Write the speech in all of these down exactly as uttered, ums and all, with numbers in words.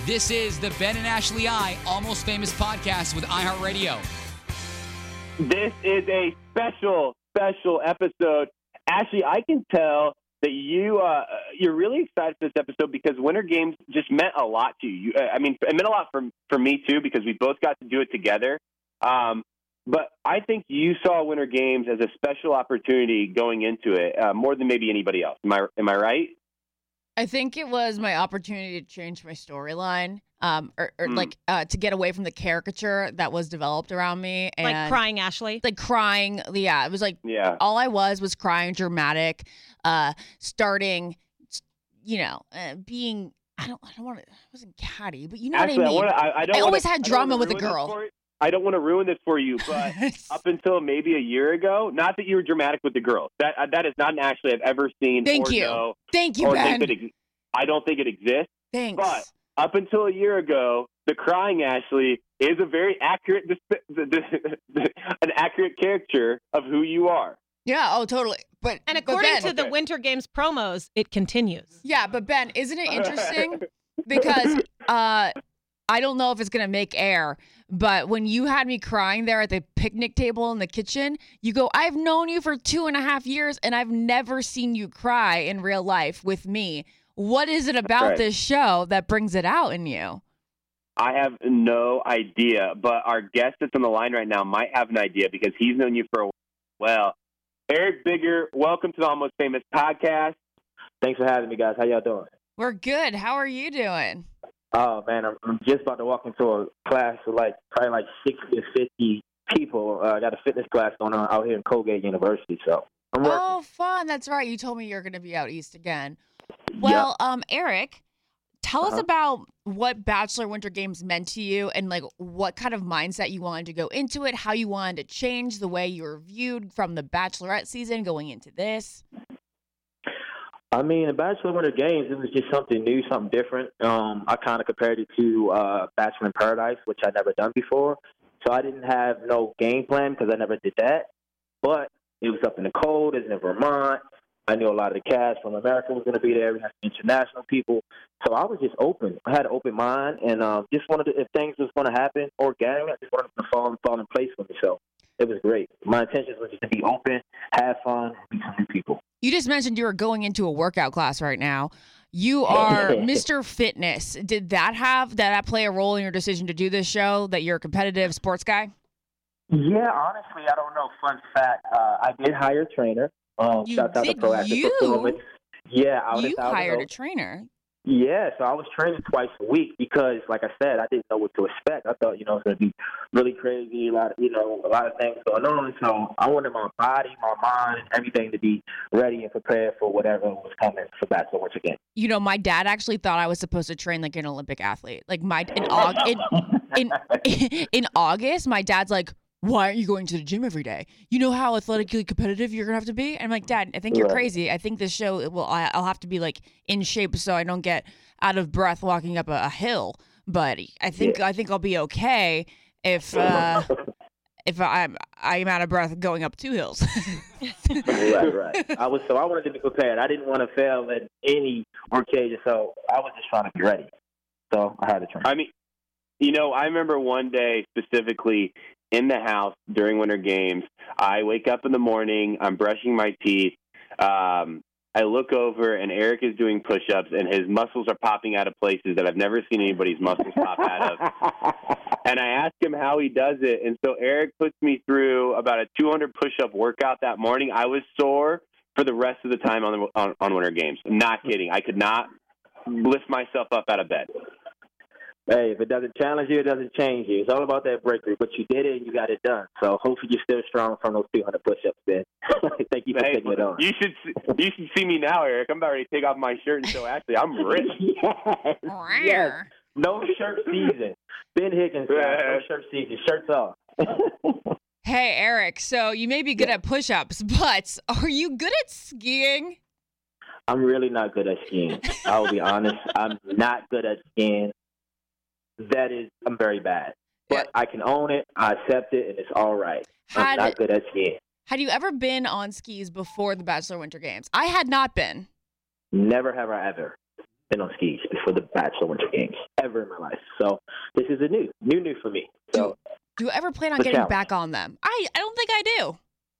This is the Ben and Ashley I Almost Famous podcast with iHeartRadio. This is a special, special episode. Ashley, I can tell that you, uh, you're really excited for this episode because Winter Games just meant a lot to you. you I mean, it meant a lot for, for me, too, because we both got to do it together. Um, but I think you saw Winter Games as a special opportunity going into it, uh, more than maybe anybody else. Am I, am I right? I think it was my opportunity to change my storyline, um, or, or Mm. like uh, to get away from the caricature that was developed around me, and Like crying Ashley? like crying. Yeah, it was like Yeah. all I was was crying, dramatic, uh, starting, you know, uh, being. I don't. I don't want to. I wasn't catty, but you know Ashley, what I I, mean. wanna, I, I, don't I always wanna, had I don't drama wanna with a ruin this girl. for you. I don't want to ruin this for you, but up until maybe a year ago, not that you were dramatic with the girls. That uh, that is not an Ashley I've ever seen. Thank or you. Know, Thank you, or Ben. think that ex- I don't think it exists. Thanks. But up until a year ago, the crying Ashley is a very accurate, an accurate caricature of who you are. Yeah. Oh, totally. But And but according Ben, to the Okay. Winter Games promos, it continues. yeah, but Ben, isn't it interesting? Because uh, I don't know if it's gonna make air, but when you had me crying there at the picnic table in the kitchen, you go, "I've known you for two and a half years, and I've never seen you cry in real life with me. What is it about right. this show that brings it out in you?" I have no idea, but our guest that's on the line right now might have an idea because he's known you for a while. Eric Bigger, welcome to the Almost Famous podcast. Thanks for having me, guys. How y'all doing? We're good. How are you doing? Oh, man, I'm, I'm just about to walk into a class with like probably like sixty to fifty people. Uh, I got a fitness class going on out here in Colgate University, so I'm working. Oh, fun. That's right. You told me you're going to be out east again. Well, um, Eric, tell us Uh-huh. about what Bachelor Winter Games meant to you and like what kind of mindset you wanted to go into it, how you wanted to change the way you were viewed from the Bachelorette season going into this. I mean, the Bachelor Winter Games, it was just something new, something different. Um, I kind of compared it to uh, Bachelor in Paradise, which I'd never done before. So I didn't have no game plan because I never did that. But it was up in the cold, it's in Vermont. I knew a lot of the cast from America was going to be there. We had some international people. So I was just open. I had an open mind and um, just wanted to, if things was going to happen organically, I just wanted them to fall, fall in place for me. So it was great. My intentions was just to be open, have fun, and meet some new people. You just mentioned you were going into a workout class right now. You are Mister Fitness. Did that have, did that play a role in your decision to do this show, that you're a competitive sports guy? Yeah, honestly, I don't know. Fun fact, uh, I did hire a trainer. Um, You shout out to did? Proactive You? Performance. Yeah, I was You I was- hired a trainer. Yeah, so I was training twice a week because, like I said, I didn't know what to expect. I thought, you know, it's going to be really crazy, a lot of, you know, a lot of things going on. So I wanted my body, my mind, and everything to be ready and prepared for whatever was coming for Bachelor Winter Games. You know, my dad actually thought I was supposed to train like an Olympic athlete. Like my in August, in, in in August, my dad's like, "Why aren't you going to the gym every day? You know how athletically competitive you're gonna have to be." And I'm like, "Dad, I think you're Right. crazy. I think this show it will. I, I'll have to be like in shape so I don't get out of breath walking up a, a hill. But I think I think I'll be okay if uh, if I'm I'm out of breath going up two hills." right, right. I was so I wanted to be prepared. I didn't want to fail at any occasion, so I was just trying to be ready. So I had to train. I mean, you know, I remember one day specifically in the house during Winter Games. I wake up in the morning, I'm brushing my teeth. Um, I look over, and Eric is doing push-ups, and his muscles are popping out of places that I've never seen anybody's muscles pop out of. And I ask him how he does it, and so Eric puts me through about a two hundred push-up workout that morning. I was sore for the rest of the time on the on, on Winter Games. I'm not kidding. I could not lift myself up out of bed. Hey, if it doesn't challenge you, it doesn't change you. It's all about that breakthrough. But you did it, and you got it done. So hopefully you're still strong from those two hundred push-ups, Ben. Thank you for Hey, taking it on. you should you should see me now, Eric. I'm about ready to take off my shirt and show Ashley I'm rich. yes. yes. No shirt season. Ben Higgins, guys, no shirt season. Shirts off. Hey, Eric. So you may be good at push-ups, but are you good at skiing? I'm really not good at skiing. I will be honest. I'm not good at skiing. That is, I'm very bad. But I can own it. I accept it, and it's all right. Had- I'm not good at skiing. Had you ever been on skis before the Bachelor Winter Games? I had not been. Never have I ever been on skis before. for the Bachelor Winter Games ever in my life. So this is a new, new, new for me. So Do you ever plan on the getting challenge. back on them? I, I don't think I do.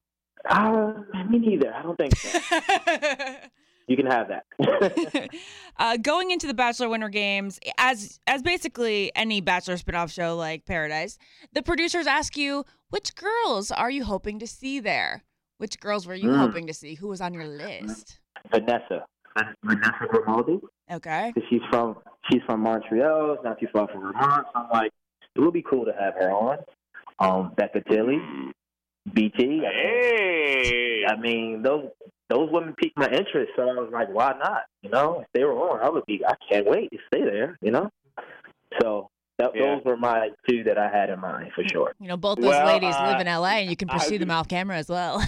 Uh, me neither. I don't think so. You can have that. uh, going into the Bachelor Winter Games, as as basically any Bachelor spinoff show like Paradise, the producers ask you, which girls are you hoping to see there? Which girls were you Mm. hoping to see? Who was on your list? Vanessa. Vanessa Grimaldi. Okay. Because she's from she's from Montreal. It's not too far from Vermont. So I'm like, it would be cool to have her on. Um, Becca Tilly, B T. I mean, Hey. I mean, those those women piqued my interest, so I was like, why not? You know, if they were on, I would be. I can't wait to stay there. You know, so that, Yeah. those were my two that I had in mind for sure. You know, both those Well, ladies uh, live in L A, and you can I pursue was them gonna- off camera as well.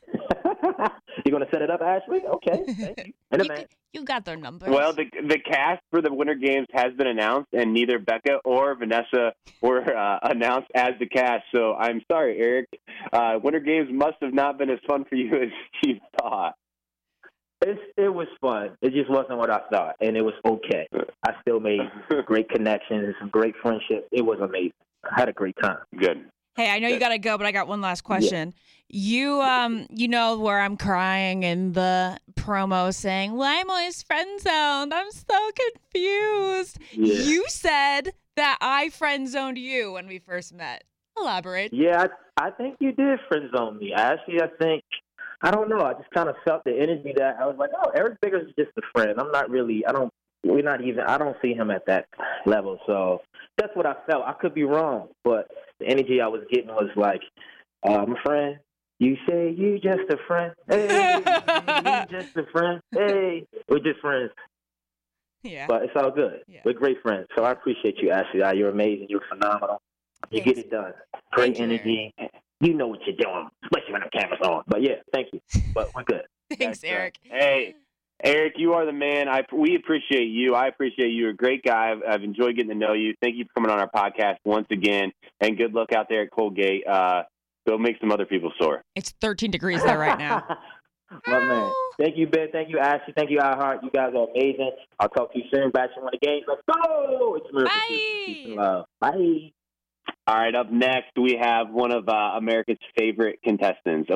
You gonna set it up, Ashley? Okay, thank you. And you, a man. c- you got their numbers. Well, the the cast for the Winter Games has been announced, and neither Becca or Vanessa were uh, announced as the cast. So I'm sorry, Eric. Uh, Winter Games must have not been as fun for you as you thought. It's, it was fun. It just wasn't what I thought, and it was okay. I still made great connections, some great friendships. It was amazing. I had a great time. Good. Hey, I know you gotta go, but I got one last question. You, um, you know where I'm crying in the promo saying, "Well, I'm always friend zoned. I'm so confused." Yeah. You said that I friend zoned you when we first met. Elaborate. Yeah, I, I think you did friend zone me. Actually, I think, I don't know. I just kind of felt the energy that I was like, oh, Eric Biggers is just a friend. I'm not really, I don't, we're not even, I don't see him at that level. So that's what I felt. I could be wrong, but the energy I was getting was like, uh, I'm a friend. You say you just a friend. Hey, you just a friend. Hey, we're just friends. Yeah. But it's all good. Yeah. We're great friends. So I appreciate you, Ashley. You're amazing. You're phenomenal. You Thanks. get it done. Great Thank you, energy. You know what you're doing, especially when the camera's on. But yeah, thank you. But we're good. Thanks, That's right. Eric. Hey, Eric, you are the man. I we appreciate you. I appreciate you. You're a great guy. I've, I've enjoyed getting to know you. Thank you for coming on our podcast once again. And good luck out there at Colgate. Uh, go make some other people sore. It's thirteen degrees there right now. My man. Thank you, Ben. Thank you, Ashley. Thank you, iHeart. You guys are amazing. I'll talk to you soon. Bachelor Winter Games. Let's go. It's Miracle Bye. Juice. Peace and love. Bye. All right, up next, we have one of uh, America's favorite contestants.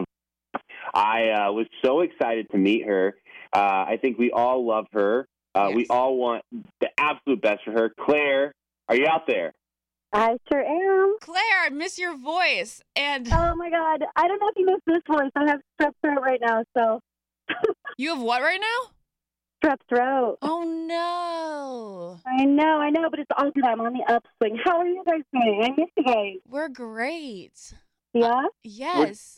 I uh, was so excited to meet her. Uh, I think we all love her. Uh, Yes. We all want the absolute best for her. Claire, are you out there? I sure am. Claire, I miss your voice. And Oh my God. I don't know if you miss this voice. I have strep throat right now, so you have what right now? strep throat. Oh, no. I know, I know, but it's all good. I'm on the upswing. How are you guys doing? I miss you guys. We're great. Yeah? Yes.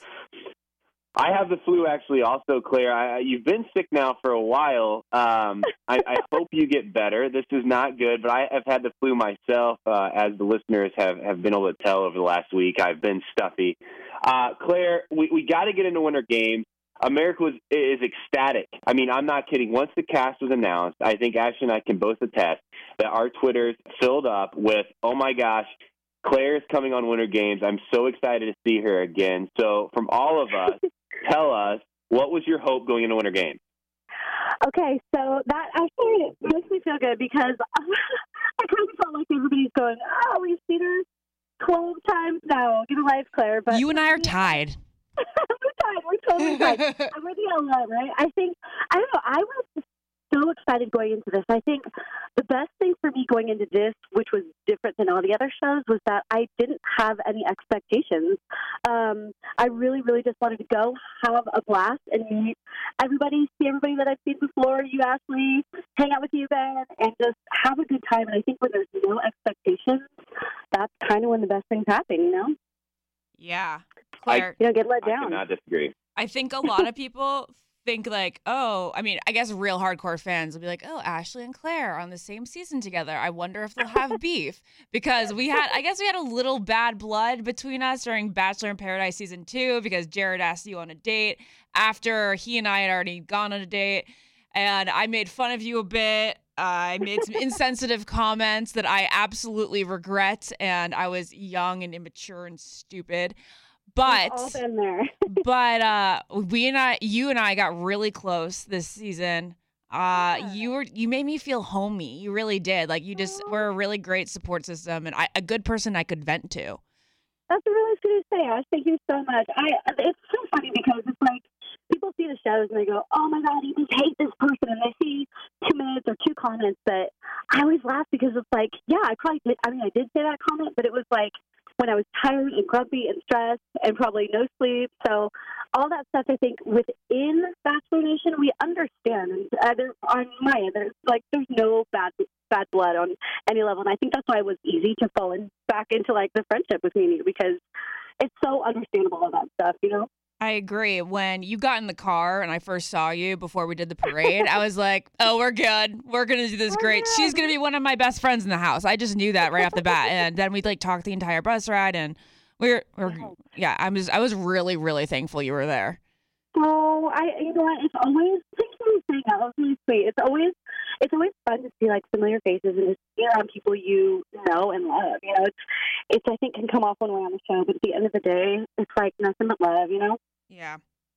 I have the flu, actually, also, Claire. I, you've been sick now for a while. Um, I, I hope you get better. This is not good, but I have had the flu myself, uh, as the listeners have, have been able to tell over the last week. I've been stuffy. Uh, Claire, we, we got to get into Winter Games. America was, is ecstatic. I mean, I'm not kidding. Once the cast was announced, I think Ashley and I can both attest that our Twitters filled up with, oh, my gosh, Claire is coming on Winter Games. I'm so excited to see her again. So from all of us, tell us, what was your hope going into Winter Games? Okay, so that actually makes me feel good because I kind of felt like everybody's going, oh, we've seen her twelve times now. Get a life, Claire. But You and I are tied. we're tied. We're totally tied. I'm with you on that, right? I think, I don't know, I was so excited going into this. I think the best thing for me going into this, which was different than all the other shows, was that I didn't have any expectations. Um, I really, really just wanted to go, have a blast, and meet everybody, see everybody that I've seen before, you, Ashley, hang out with you, Ben, and just have a good time. And I think when there's no expectations, that's kind of when the best things happen, you know? Yeah. Claire, You don't get let I down. cannot disagree. I think a lot of people think like, oh, I mean, I guess real hardcore fans will be like, oh, Ashley and Claire are on the same season together. I wonder if they'll have beef because we had, I guess we had a little bad blood between us during Bachelor in Paradise season two because Jared asked you on a date after he and I had already gone on a date. And I made fun of you a bit. I made some insensitive comments that I absolutely regret. And I was young and immature and stupid. But We've all been there. but uh, we and I, you and I got really close this season. Uh, Yeah. you were you made me feel homey. You really did. Like you just were a really great support system and I, a good person I could vent to. That's really sweet to say, Ash. Thank you so much. I it's so funny because it's like people see the shows and they go, "Oh my God, you just hate this person," and they see two minutes or two comments. But I always laugh because it's like, yeah, I probably did. I mean, I did say that comment, but it was like when I was tired and grumpy and stressed and probably no sleep. So all that stuff, I think, within Bachelor Nation, we understand. And uh, there, on my end, there's like there's no bad bad blood on any level, and I think that's why it was easy to fall in, back into like the friendship with me because it's so understandable all that stuff, you know. I agree. When you got in the car and I first saw you before we did the parade, I was like, oh, we're good. We're going to do this Oh, great. yeah. She's going to be one of my best friends in the house. I just knew that right off the bat. And then we like talked the entire bus ride and we we're, we're yeah, I was, I was really, really thankful you were there. Oh, I you know what? It's always thank you for saying that. That was really sweet. It's always it's always fun to see like familiar faces and just be around people you know and love. You know, it's it's I think can come off one way on the show, but at the end of the day, it's like nothing but love. You know. Yeah.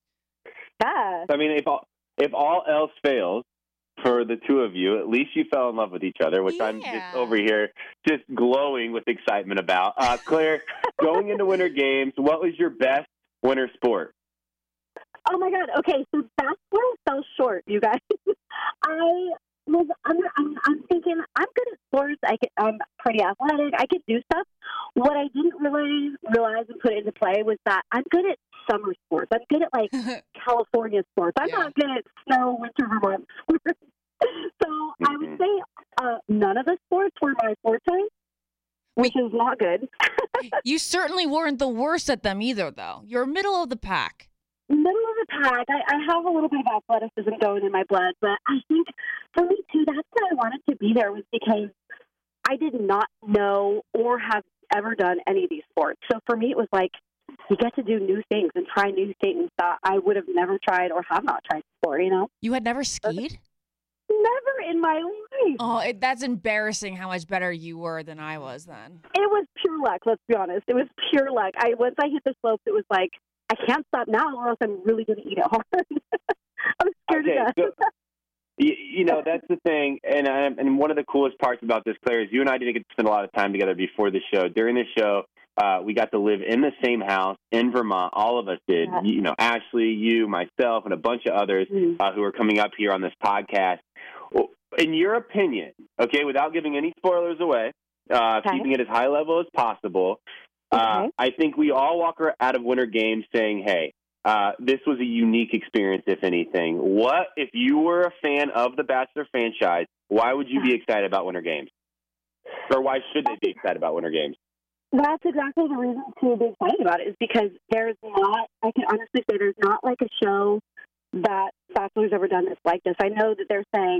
Yeah. I mean, if all, if all else fails for the two of you, at least you fell in love with each other, which I'm Yeah. just over here just glowing with excitement about. Uh, Claire, going into Winter Games, what was your best winter sport? Oh my God. Okay, so that's where I fell short, you guys. I was I'm, I'm I'm thinking I'm good at sports. I could, I'm pretty athletic. I could do stuff. What I didn't really realize and put into play was that I'm good at summer sports. I'm good at like California sports. I'm Yeah. not good at snow, winter, Vermont sports. So I would say uh, none of the sports were my forte, which is not good. You certainly weren't the worst at them either, though. You're middle of the pack. Middle of the pack. I, I have a little bit of athleticism going in my blood, but I think for me too, that's why I wanted to be there was because I did not know or have ever done any of these sports. So for me, it was like you get to do new things and try new things that I would have never tried or have not tried before. You know, You had never skied? never in my life. Oh, it, that's embarrassing how much better you were than I was then. It was pure luck. Let's be honest. It was pure luck. I once I hit the slopes, it was like I can't stop now, or else I'm really going to eat it hard. I'm scared Okay, to death. so, you, you know, that's the thing. And um, and one of the coolest parts about this, Claire, is you and I didn't get to spend a lot of time together before the show. During the show, uh, we got to live in the same house in Vermont. All of us did. Yeah. You know, Ashley, you, myself, and a bunch of others Mhm. uh, who are coming up here on this podcast. Well, in your opinion, okay, without giving any spoilers away, uh, Okay. keeping it as high level as possible, uh, Okay. I think we all walk out of Winter Games saying, hey, uh, this was a unique experience, if anything. What, if you were a fan of the Bachelor franchise, why would you be excited about Winter Games? Or why should they be excited about Winter Games? That's exactly the reason to be excited about it is because there's not, I can honestly say there's not like a show that Bachelor's ever done that's like this. I know that they're saying,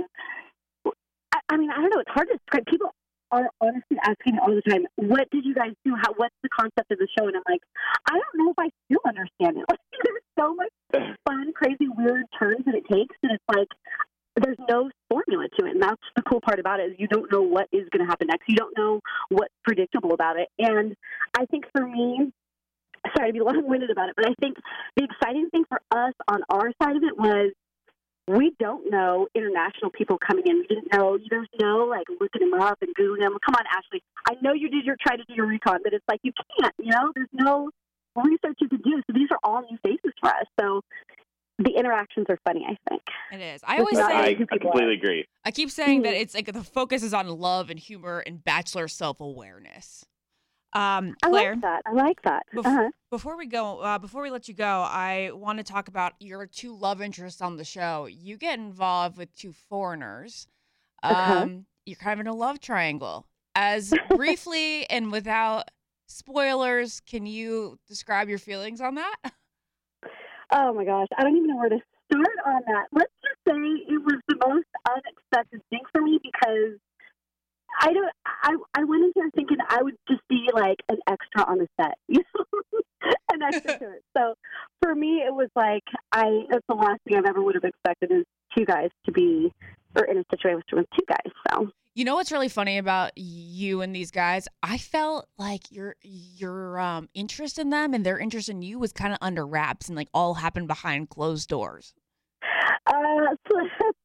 I, I mean, I don't know, it's hard to describe. People are honestly asking me all the time, what did you guys do? How? What's the concept of the show? And I'm like, I don't know if I still understand it. Like, there's so much fun, crazy, weird turns that it takes, and it's like, there's no formula to it, and that's the cool part about it is you don't know what is going to happen next. You don't know what's predictable about it. And I think for me, sorry to be long-winded about it, but I think the exciting thing for us on our side of it was we don't know international people coming in. We didn't know. There's no, like, looking them up and Googling them. Come on, Ashley. I know you did your, try to do your recon, but it's like you can't, you know? There's no research you could do. So these are all new faces for us. So the interactions are funny, I think. It is. I It's always not say, I, like- I completely agree. I keep saying that Mhm. it's like the focus is on love and humor and Bachelor self-awareness. Um, I Claire, like that. I like that. Bef- Uh-huh. Before we go, uh, before we let you go, I want to talk about your two love interests on the show. You get involved with two foreigners. Um, Uh-huh. You're kind of in a love triangle. As briefly and without spoilers, can you describe your feelings on that? Oh my gosh, I don't even know where to start on that. Let's just say it was the most unexpected thing for me because I don't. I I went into it thinking I would just be like an extra on the set, you know, an extra to it. So for me, it was like I. That's the last thing I've ever would have expected is two guys to be or in a situation with two guys. So. You know what's really funny about you and these guys? I felt like your your um, interest in them and their interest in you was kind of under wraps and like all happened behind closed doors. Uh, so that's funny you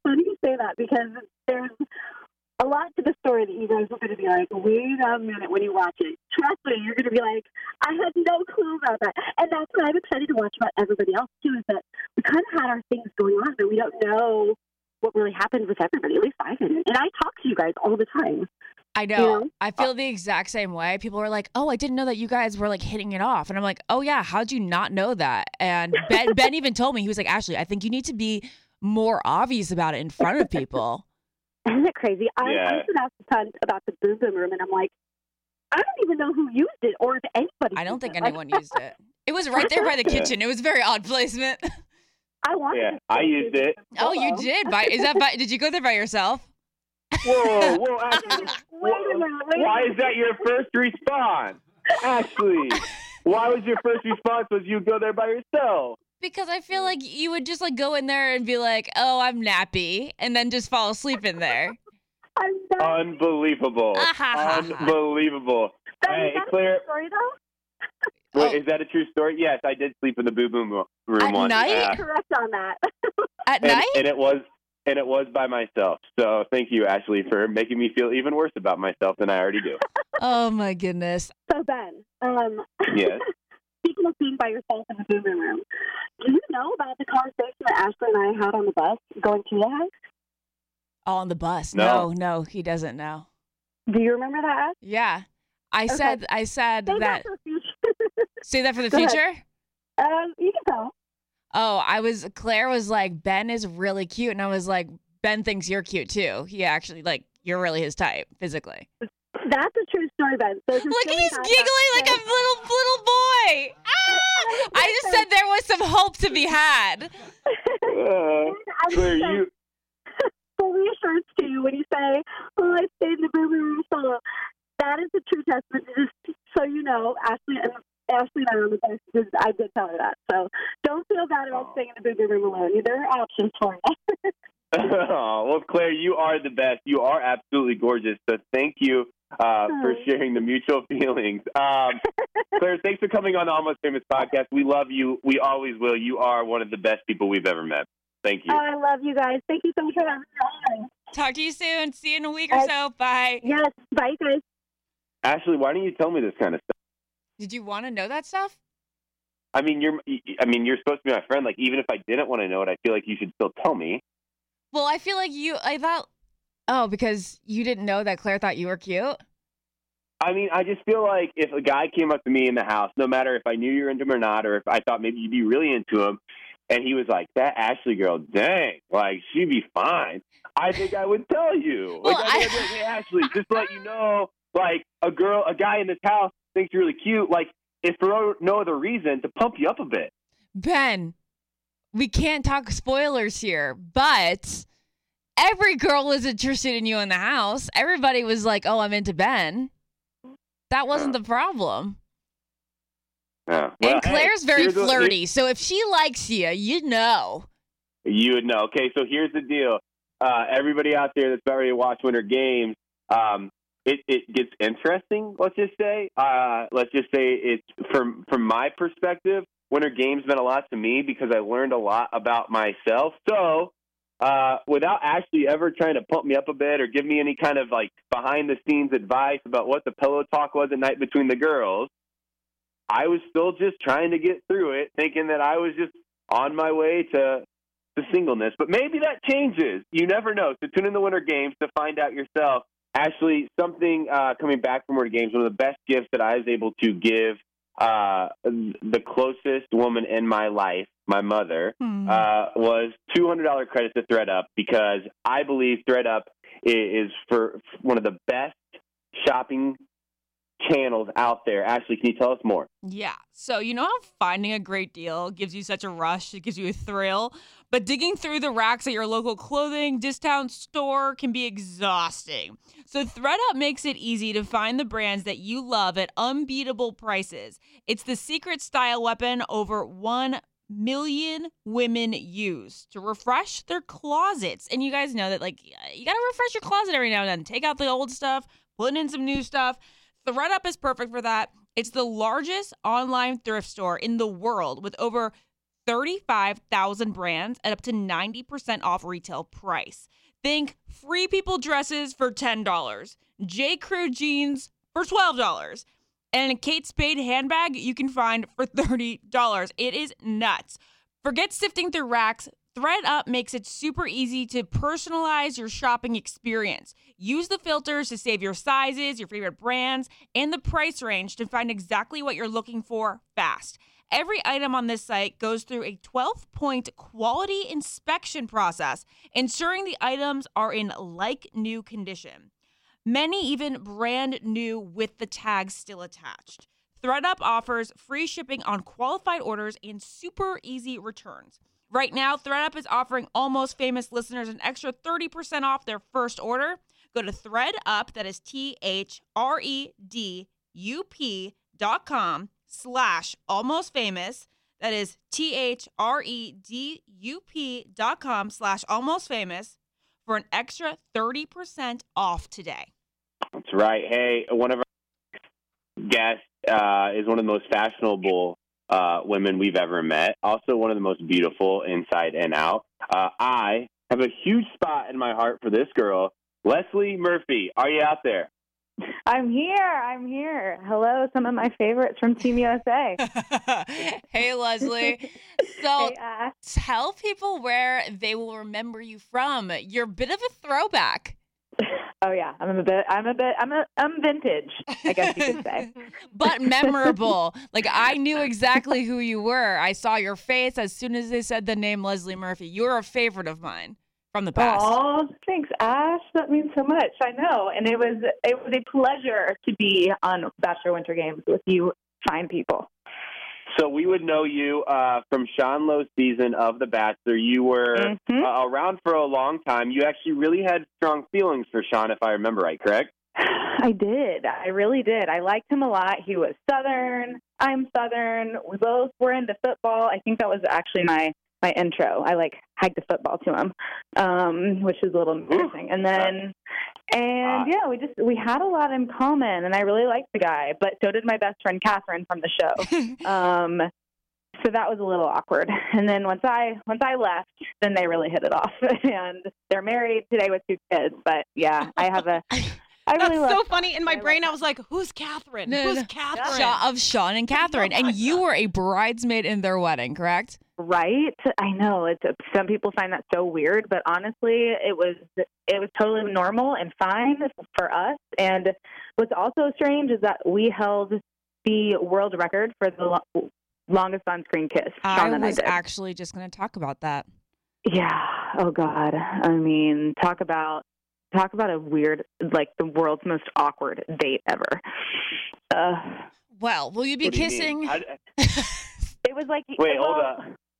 say that because there's a lot to the story that you guys are going to be like, wait a minute when you watch it. Trust me, you're going to be like, I had no clue about that. And that's what I'm excited to watch about everybody else, too, is that we kind of had our things going on, but we don't know what really happened with everybody. At least I didn't. And I talk to you guys all the time. I know. You know? I feel the exact same way. People are like, oh, I didn't know that you guys were like hitting it off. And I'm like, oh, yeah, how'd you not know that? And Ben, Ben even told me, he was like, Ashley, I think you need to be more obvious about it in front of people. Isn't it crazy? I, Yeah. I was asked a ton about the Boom Boom Room, and I'm like, I don't even know who used it or if anybody I don't used think it. anyone Like, used it. It was right there by the kitchen. It was very odd placement. I wanted Yeah, to I say used it. Oh, you hello. did? By, is that by, did you go there by yourself? Whoa, whoa, Ashley. Wait a minute. Wait a Why minute. is that your first response? Ashley, why was your first response was you go there by yourself? Because I feel like you would just like go in there and be like, oh, I'm nappy, and then just fall asleep in there. I'm not. Unbelievable. Ah, ha, ha, ha. Unbelievable. That, Hey, is that Claire, a true story, though? wait, Oh. is that a true story? Yes, I did sleep in the Boo Boom room At once. night? Yeah. Correct on that. At and, night? and it was and it was by myself. So thank you, Ashley, for making me feel even worse about myself than I already do. Oh, my goodness. So, Ben, um, Yes. speaking of being by yourself in the Boom Boom Room, do you know about the conversation that Ashley and I had on the bus going to the house? Oh, on the bus. No. No, no, he doesn't know. Do you remember that? Yeah. I Okay. said, I said Say that. that for future. Say that for the Go ahead. future? um, you can tell. Oh, I was, Claire was like, Ben is really cute. And I was like, Ben thinks you're cute too. He actually, like, you're really his type physically. That's a true story, Ben. So just Look, really he's fast, giggling like a that's- little, little boy. Ah! I just said there was some hope to be had. Uh, I'm Claire, just you full reassurance to you when you say, oh, I stayed in the Boom Boom Room solo. That is a true testament. Just so you know, Ashley and Ashley and I are on the best because I did tell her that. So don't feel bad about Oh. staying in the Boom Boom Room alone. There are options for you. Oh, well, Claire, you are the best. You are absolutely gorgeous. So thank you uh, for Oh. sharing the mutual feelings. Um, Claire, thanks for coming on the Almost Famous podcast. We love you. We always will. You are one of the best people we've ever met. Thank you. Oh, I love you guys. Thank you so much for having me on. Talk to you soon. See you in a week or Uh, so. Bye. Yes, bye, guys. Ashley, why don't you tell me this kind of stuff? Did you want to know that stuff? I mean, you're. I mean, you're supposed to be my friend. Like, even if I didn't want to know it, I feel like you should still tell me. Well, I feel like you, I thought, oh, because you didn't know that Claire thought you were cute? I mean, I just feel like if a guy came up to me in the house, no matter if I knew you were into him or not, or if I thought maybe you'd be really into him, and he was like, that Ashley girl, dang, like, she'd be fine, I think I would tell you. Like, Well, I think I- I'd be like, hey, Ashley, just to let you know, like, a girl, a guy in this house thinks you're really cute, like, if for no other reason, to pump you up a bit. Ben, we can't talk spoilers here, but every girl was interested in you in the house. Everybody was like, oh, I'm into Ben. That wasn't the problem. Yeah. Well, And hey, Claire's very here's what- flirty, so if she likes you, you know. You would know. Okay, so here's the deal. Uh, everybody out there that's already watched Winter Games, um, it, it gets interesting, let's just say. Uh, let's just say it's, from, from my perspective, Winter Games meant a lot to me because I learned a lot about myself. So uh, without actually ever trying to pump me up a bit or give me any kind of, like, behind-the-scenes advice about what the pillow talk was at night between the girls, I was still just trying to get through it, thinking that I was just on my way to to singleness. But maybe that changes. You never know. So tune in the Winter Games to find out yourself. Actually, something uh, coming back from Winter Games, one of the best gifts that I was able to give uh, the closest woman in my life, my mother, Hmm. uh, was two hundred dollars credit to ThreadUp because I believe ThreadUp is for one of the best shopping channels out there. Ashley, can you tell us more? Yeah. So, you know how finding a great deal gives you such a rush, it gives you a thrill, but digging through the racks at your local clothing discount store can be exhausting. So, ThreadUp makes it easy to find the brands that you love at unbeatable prices. It's the secret style weapon over one million women use to refresh their closets. And you guys know that, like, you got to refresh your closet every now and then. Take out the old stuff, put in some new stuff. ThreadUp is perfect for that. It's the largest online thrift store in the world with over thirty-five thousand brands at up to ninety percent off retail price. Think Free People dresses for ten dollars, J. Crew jeans for twelve dollars, and a Kate Spade handbag you can find for thirty dollars. It is nuts. Forget sifting through racks. ThreadUp makes it super easy to personalize your shopping experience. Use the filters to save your sizes, your favorite brands, and the price range to find exactly what you're looking for fast. Every item on this site goes through a twelve-point quality inspection process, ensuring the items are in like-new condition. Many even brand new with the tags still attached. ThreadUp offers free shipping on qualified orders and super easy returns. Right now, ThreadUp is offering Almost Famous listeners an extra thirty percent off their first order. Go to ThreadUp, that is T H R E D U P dot com slash Almost Famous. That is T H R E D U P dot com slash Almost Famous for an extra thirty percent off today. That's right. Hey, one of our guests uh, is one of the most fashionable Uh, women we've ever met. Also one of the most beautiful inside and out. Uh, I have a huge spot in my heart for this girl, Leslie Murphy. Are you out there? I'm here. I'm here. Hello, some of my favorites from Team U S A. Hey, Leslie. So Hey, Ash. tell people where they will remember you from. You're a bit of a throwback. Oh yeah, I'm a bit. I'm a bit. I'm a. I'm vintage, I guess you could say. But memorable. Like, I knew exactly who you were. I saw your face as soon as they said the name Leslie Murphy. You're a favorite of mine from the past. Oh, thanks, Ash. That means so much. I know, and it was it was a pleasure to be on Bachelor Winter Games with you fine people. So we would know you uh, from Sean Lowe's season of The Bachelor. You were Mm-hmm. uh, around for a long time. You actually really had strong feelings for Sean, if I remember right, correct? I did. I really did. I liked him a lot. He was Southern. I'm Southern. We both were into football. I think that was actually my, my intro. I like hiked the football to him, um, which is a little embarrassing. And then, and yeah, we just, we had a lot in common, and I really liked the guy, but so did my best friend, Catherine, from the show. um, so that was a little awkward. And then once I, once I left, then they really hit it off, and they're married today with two kids. But yeah, I have a, I That's really love so funny. In my I brain, love I was like, who's Catherine? No, no, who's no. Catherine? Sha- of Sean and Catherine. And you were a bridesmaid in their wedding, correct? Right? I know it's some people find that so weird, but honestly, it was it was totally normal and fine for us. And what's also strange is that we held the world record for the lo- longest on-screen kiss. I Sean and was I did. actually just going to talk about that. Yeah. Oh God. I mean, talk about talk about a weird, like the world's most awkward date ever. Uh, Well, will you be What do you kissing? mean? I- it was like Wait, well, hold up.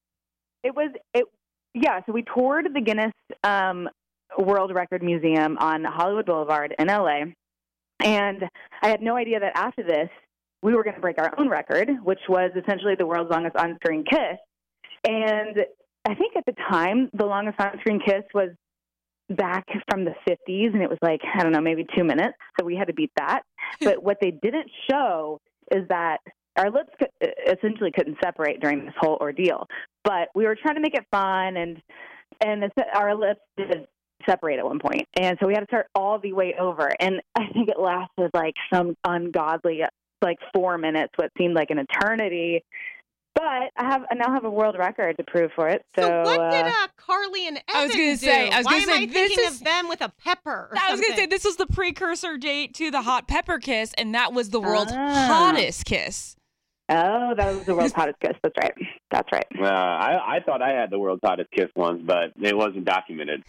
It was it yeah, so we toured the Guinness um, World Record Museum on Hollywood Boulevard in L A. And I had no idea that after this we were going to break our own record, which was essentially the world's longest on-screen kiss. And I think at the time the longest on-screen kiss was back from the fifties, and it was like, I don't know, maybe two minutes. So we had to beat that. But what they didn't show is that our lips could, essentially couldn't separate during this whole ordeal. But we were trying to make it fun, and and it's, our lips did separate at one point. And so we had to start all the way over. And I think it lasted like some ungodly, like four minutes, what seemed like an eternity. But I have I now have a world record to prove for it. So, So what did uh, uh, Carly and Evan I was gonna do? say- I was Why gonna am say, I this thinking is- of them with a pepper or I was going to say something? this was the precursor date to the hot pepper kiss, and that was the world's Ah. hottest kiss. oh, that was the world's hottest kiss. That's right. That's right. Uh, I, I thought I had the world's hottest kiss once, but it wasn't documented.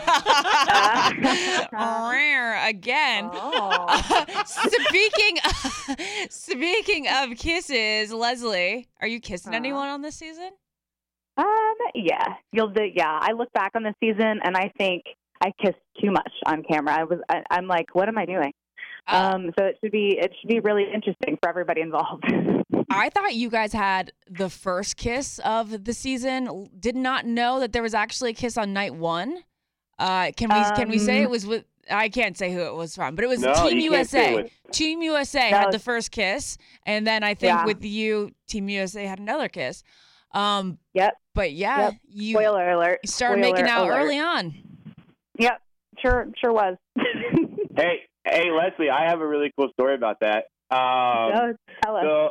Rare again. Oh. speaking of, speaking of kisses, Leslie, are you kissing Huh. anyone on this season? Um, yeah, you'll do. Yeah, I look back on this season and I think I kissed too much on camera. I was, I, I'm like, what am I doing? Uh, Um, so it should be, it should be really interesting for everybody involved. I thought you guys had the first kiss of the season. Did not know that there was actually a kiss on night one. Uh, can we can we say Um, it was with? I can't say who it was from, but it was No, Team you can't say U S A. it. Team U S A That had was- the first kiss, and then I think Yeah. with you, Team U S A had another kiss. Um, Yep. but yeah, Yep. you, Spoiler alert. you started Spoiler making out alert. early on. Yep. sure, sure was. Hey, hey, Leslie, I have a really cool story about that. Um, No, tell us. so,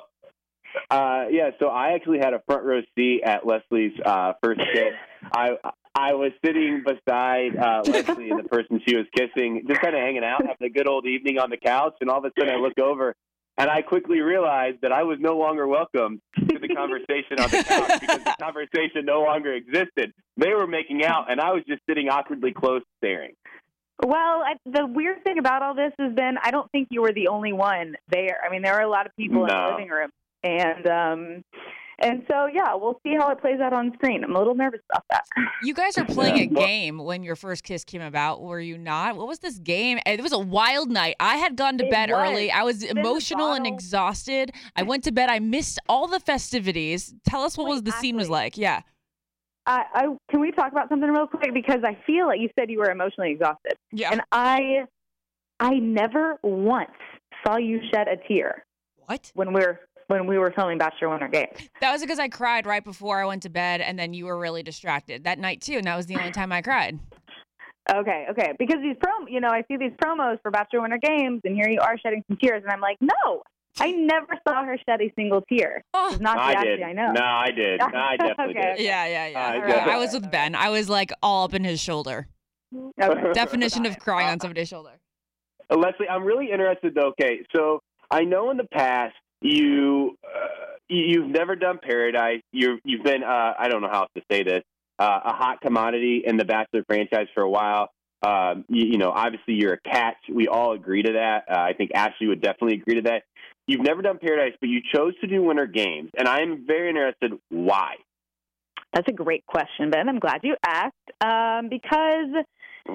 uh, yeah, so I actually had a front row seat at Leslie's uh, first kiss. I I was sitting beside uh, Leslie and the person she was kissing, just kind of hanging out, having a good old evening on the couch, and all of a sudden I look over, and I quickly realized that I was no longer welcome to the conversation on the couch because the conversation no longer existed. They were making out, and I was just sitting awkwardly close staring. Well, I, the weird thing about all this has been I don't think you were the only one there. I mean, there were a lot of people in the No. living room. And um, and so, yeah, we'll see how it plays out on screen. I'm a little nervous about that. You guys are playing Yeah. a game when your first kiss came about, were you not? What was this game? It was a wild night. I had gone to It bed was. early. I was Spin the emotional and bottle. exhausted. I went to bed. I missed all the festivities. Tell us what Wait, was the scene was Ashley. like. Yeah. I, I Can we talk about something real quick? Because I feel like you said you were emotionally exhausted. Yeah. And I, I never once saw you shed a tear What? when we were when we were filming Bachelor Winter Games. That was because I cried right before I went to bed, and then you were really distracted that night too, and that was the only time I cried. Okay, okay. Because these prom, you know, I see these promos for Bachelor Winter Games, and here you are shedding some tears, and I'm like, no, I never saw her shed a single tear. Oh, It's not the I Ashley did. I know. No, I did. No, I definitely Okay. did. yeah, yeah, yeah. Uh, All right. yeah. I was with Ben. I was like all up in his shoulder. Okay. Definition of crying on somebody's shoulder. Uh, Leslie, I'm really interested, though. Okay, so I know in the past you uh, you- you've never done Paradise. You've you've been uh, I don't know how else to say this uh, a hot commodity in the Bachelor franchise for a while. Um, you, you know, obviously you're a catch. We all agree to that. Uh, I think Ashley would definitely agree to that. You've never done Paradise, but you chose to do Winter Games, and I'm very interested. Why? That's a great question, Ben. I'm glad you asked um, because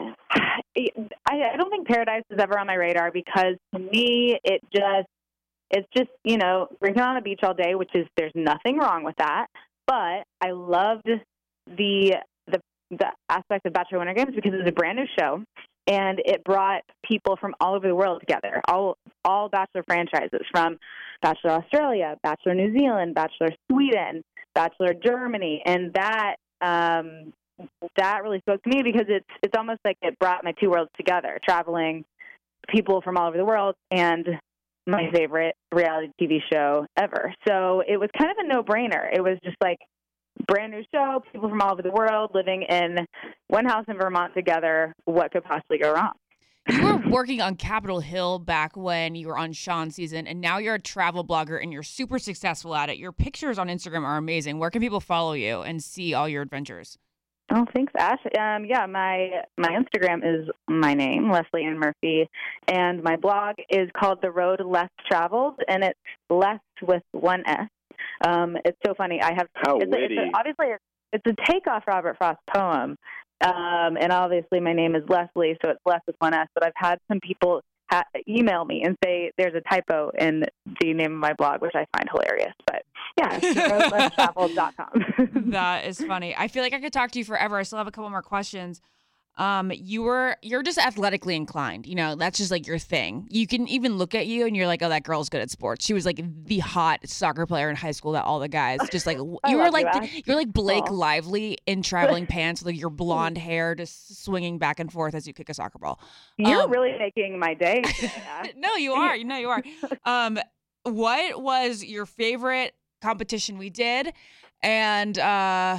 I, I don't think Paradise is ever on my radar because to me it just it's just you know drinking on a beach all day, which is there's nothing wrong with that. But I loved the the the aspect of Bachelor Winter Games because it was a brand new show and it brought people from all over the world together. All all Bachelor franchises from Bachelor Australia, Bachelor New Zealand, Bachelor Sweden, Bachelor Germany, and that um, that really spoke to me because it's it's almost like it brought my two worlds together, traveling people from all over the world and my favorite reality T V show ever. So it was kind of a no-brainer. It was just like brand new show, people from all over the world living in one house in Vermont together. What could possibly go wrong? You were working on Capitol Hill back when you were on Sean's season, and now you're a travel blogger and you're super successful at it. Your pictures on Instagram are amazing. Where can people follow you and see all your adventures? Oh, thanks, Ash. Um, yeah, my my Instagram is my name, Leslie Ann Murphy, and my blog is called The Road Less Traveled, and it's less with one S. Um, it's so funny. I have How it's, a, it's witty. a, obviously it's a takeoff Robert Frost poem, um, and obviously my name is Leslie, so it's less with one S. But I've had some people ha- email me and say there's a typo in the name of my blog, which I find hilarious. But yeah, it's the road less traveled dot com. That is funny. I feel like I could talk to you forever. I still have a couple more questions. Um, you were you're just athletically inclined. You know, that's just like your thing. You can even look at you and you're like, oh, that girl's good at sports. She was like the hot soccer player in high school that all the guys just like. I You were love like you, the- Ash. you're like Blake Aw. Lively in traveling pants, with like your blonde hair just swinging back and forth as you kick a soccer ball. You're Um, really making my day today, Ash. No, you are. You know, you are. Um, what was your favorite competition we did? And uh,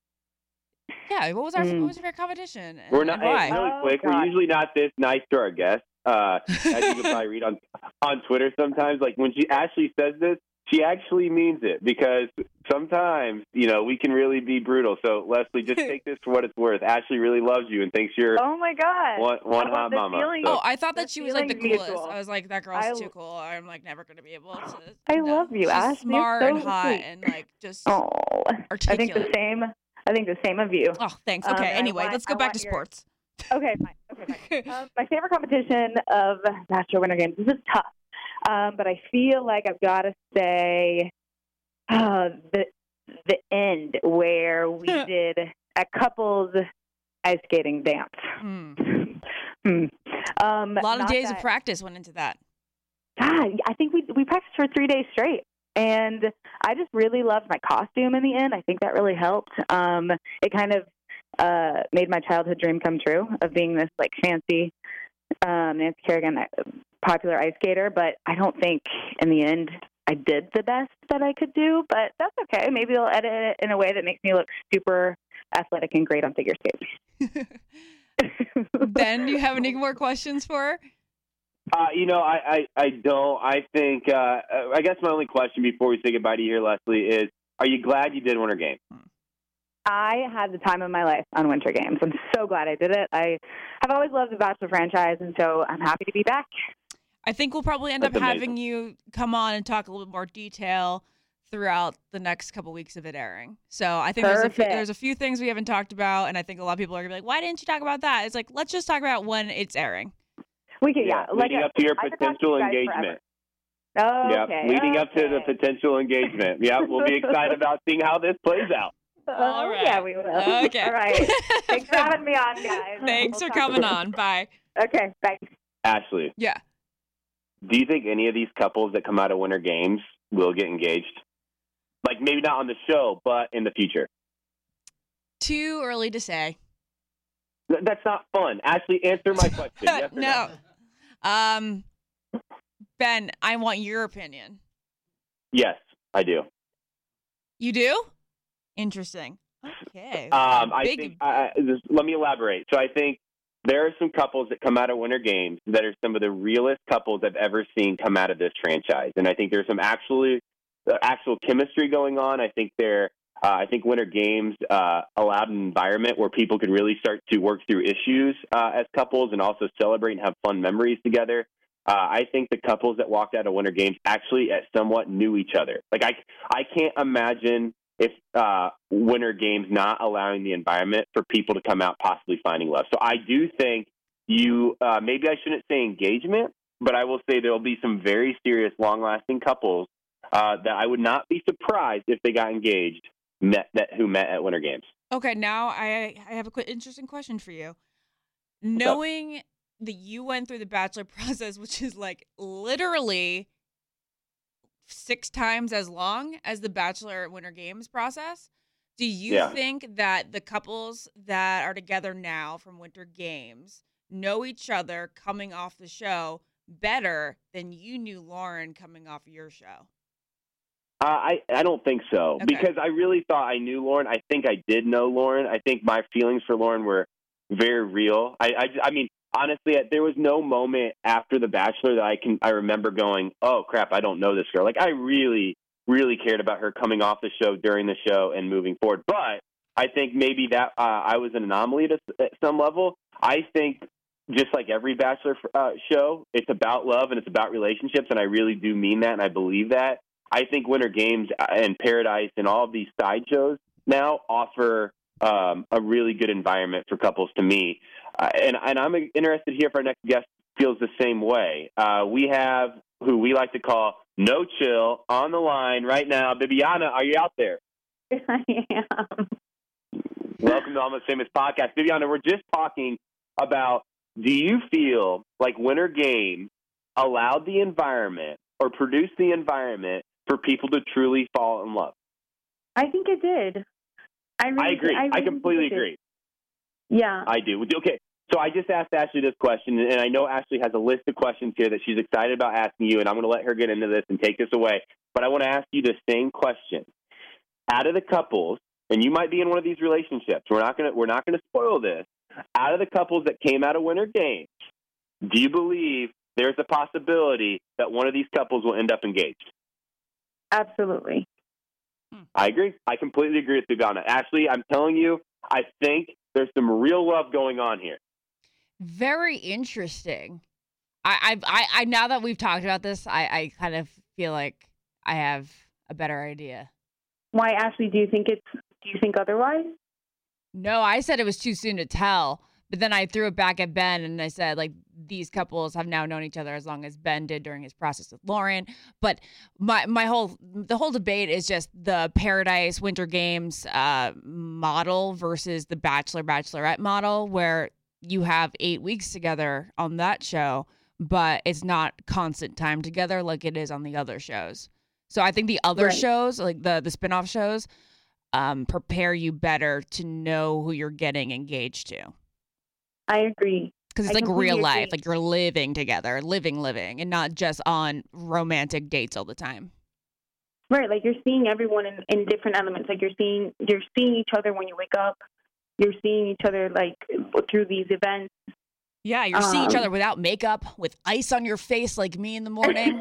yeah, what was our Mm. what was your favorite competition? We're and not why? hey, really Oh, quick. God. We're usually not this nice to our guests. Uh, as you can probably read on on Twitter sometimes. Like when she Ashley says this, she actually means it because sometimes you know we can really be brutal. So Leslie, just take this for what it's worth. Ashley really loves you and thinks you're Oh my God! one one I love hot the mama. feeling. So- Oh, I thought that The she was like the feeling's coolest. mutual. I was like, that girl's I- too cool. I'm like never gonna be able to. I no. love you, She's Ash. You're smart so and hot sweet. and like just Oh, I think the articulate. same. I think the same of you. Oh, thanks. Um, Okay. and I anyway, want- let's go I back want to your- sports. Okay, fine. Okay, fine. um, my favorite competition of Bachelor Winter Games. This is tough, um, but I feel like I've got to say uh, the the end where we did a couples ice skating dance. Mm. Hmm. Um, A lot of not days that- of practice went into that. God, I think we we practiced for three days straight, and I just really loved my costume in the end. I think that really helped. Um, it kind of uh, made my childhood dream come true of being this like fancy um, Nancy Kerrigan uh, popular ice skater. But I don't think in the end I did the best that I could do. But that's okay. Maybe they'll edit it in a way that makes me look super athletic and great on figure skates. Ben, do you have any more questions for her? Uh, you know, I, I, I don't. I think, uh, I guess my only question before we say goodbye to you here, Leslie, is are you glad you did Winter Games? I had the time of my life on Winter Games. I'm so glad I did it. I have always loved the Bachelor franchise, and so I'm happy to be back. I think we'll probably end That's up amazing. having you come on and talk a little bit more detail throughout the next couple weeks of it airing. So I think there's a, few, Perfect. there's a few things we haven't talked about, and I think a lot of people are going to be like, why didn't you talk about that? It's like, let's just talk about when it's airing. We could, yeah. like leading a- up to your I could talk to potential you guys engagement. forever. Oh, Yeah, okay. leading up to the okay. potential engagement. Yeah, we'll be excited about seeing how this plays out. All Oh, right. yeah, we will. Okay. All right. Thanks for having me on, guys. Thanks We'll for talk coming soon. on. Bye. Okay, bye. Ashley, Yeah. do you think any of these couples that come out of Winter Games will get engaged? Like maybe not on the show, but in the future. Too early to say. Th- That's not fun. Ashley, answer my question. Yes or no. Um, Ben, I want your opinion. Yes, I do. You do? Interesting. Okay. Um, I Big- think. I, I- just, let me elaborate. So I think there are some couples that come out of Winter Games that are some of the realest couples I've ever seen come out of this franchise, and I think there's some actually uh, actual chemistry going on. I think there. Uh, I think Winter Games uh, allowed an environment where people could really start to work through issues uh, as couples and also celebrate and have fun memories together. Uh, I think the couples that walked out of Winter Games actually uh, somewhat knew each other. Like I, I can't imagine if uh, Winter Games not allowing the environment for people to come out possibly finding love. So I do think you, uh, maybe I shouldn't say engagement, but I will say there will be some very serious, long-lasting couples uh, that I would not be surprised if they got engaged. Met that who met at Winter Games. Okay, now I I have a qu- interesting question for you. Knowing that you went through the Bachelor process, which is like literally six times as long as the Bachelor Winter Games process, do you Yeah. think that the couples that are together now from Winter Games know each other coming off the show better than you knew Lauren coming off your show? Uh, I, I don't think so, Okay. because I really thought I knew Lauren. I think I did know Lauren. I think my feelings for Lauren were very real. I, I, I mean, honestly, there was no moment after The Bachelor that I can I remember going, oh, crap, I don't know this girl. Like, I really, really cared about her coming off the show, during the show, and moving forward. But I think maybe that uh, I was an anomaly to, at some level. I think just like every Bachelor uh, show, it's about love and it's about relationships, and I really do mean that, and I believe that. I think Winter Games and Paradise and all of these side shows now offer um, a really good environment for couples to meet. Uh, and, and I'm interested here if our next guest feels the same way. Uh, we have who we like to call No Chill on the line right now. Bibiana, are you out there? I am. Welcome to Almost Famous Podcast. Bibiana, we're just talking about, do you feel like Winter Games allowed the environment or produced the environment for people to truly fall in love? I think it did. I, really, I agree. I, really completely think it did. agree. Yeah. I do. Okay, so I just asked Ashley this question, and I know Ashley has a list of questions here that she's excited about asking you, and I'm going to let her get into this and take this away. But I want to ask you the same question. Out of the couples, and you might be in one of these relationships, we're not going to we're not going to spoil this. Out of the couples that came out of Winter Games, do you believe there's a possibility that one of these couples will end up engaged? Absolutely. I agree. I completely agree with Bibiana. Ashley, I'm telling you, I think there's some real love going on here. Very interesting. I, I, I, I now that we've talked about this, I, I kind of feel like I have a better idea. Why, Ashley? Do you think it's? Do you think otherwise? No, I said it was too soon to tell, but then I threw it back at Ben and I said, like, these couples have now known each other as long as Ben did during his process with Lauren. But my my whole the whole debate is just the Paradise Winter Games uh, model versus the Bachelor Bachelorette model, where you have eight weeks together on that show, but it's not constant time together like it is on the other shows. So I think the other Right. shows, like the the spinoff shows, um, prepare you better to know who you're getting engaged to. I agree. Because it's I like completely real agree. life, like you're living together, living, living, and not just on romantic dates all the time. Right, like you're seeing everyone in, in different elements. Like you're seeing you're seeing each other when you wake up. You're seeing each other like through these events. Yeah, you're seeing each Um, other without makeup, with ice on your face, like me in the morning.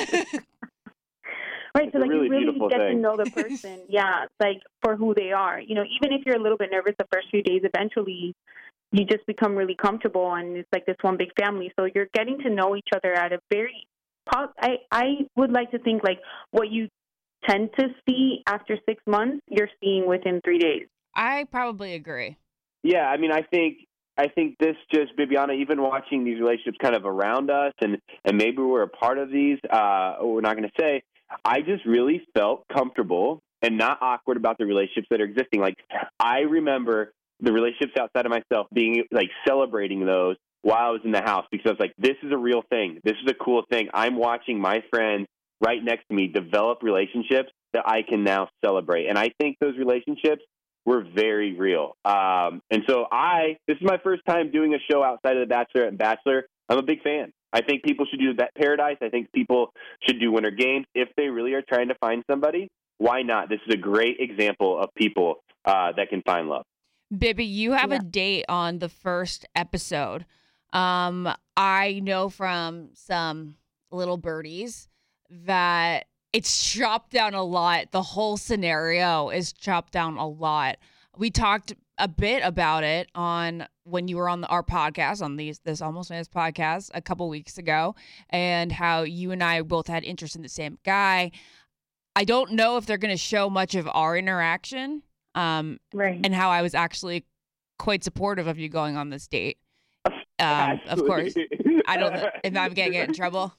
Right, so a like really you really beautiful get to thing. know the person, yeah, like for who they are. You know, even if you're a little bit nervous the first few days, eventually you just become really comfortable, and it's like this one big family. So you're getting to know each other at a very. pos- I I would like to think like what you tend to see after six months, you're seeing within three days. I probably agree. Yeah, I mean, I think I think this just, Bibiana, even watching these relationships kind of around us, and, and maybe we're a part of these, uh, we're not going to say, I just really felt comfortable and not awkward about the relationships that are existing. Like, I remember the relationships outside of myself being, like, celebrating those while I was in the house, because I was like, this is a real thing. This is a cool thing. I'm watching my friends right next to me develop relationships that I can now celebrate. And I think those relationships were very real. Um, and so I, this is my first time doing a show outside of The Bachelor and Bachelor. I'm a big fan. I think people should do that Paradise. I think people should do Winter Games. If they really are trying to find somebody, why not? This is a great example of people uh, that can find love. Bibby, you have Yeah. a date on the first episode. Um, I know from some little birdies that it's chopped down a lot. The whole scenario is chopped down a lot. We talked a bit about it on when you were on the, our podcast, on these this Almost Famous podcast a couple weeks ago, and how you and I both had interest in the same guy. I don't know if they're going to show much of our interaction, um, Right. and how I was actually quite supportive of you going on this date. Um, of course, I don't know if I'm going to get in trouble.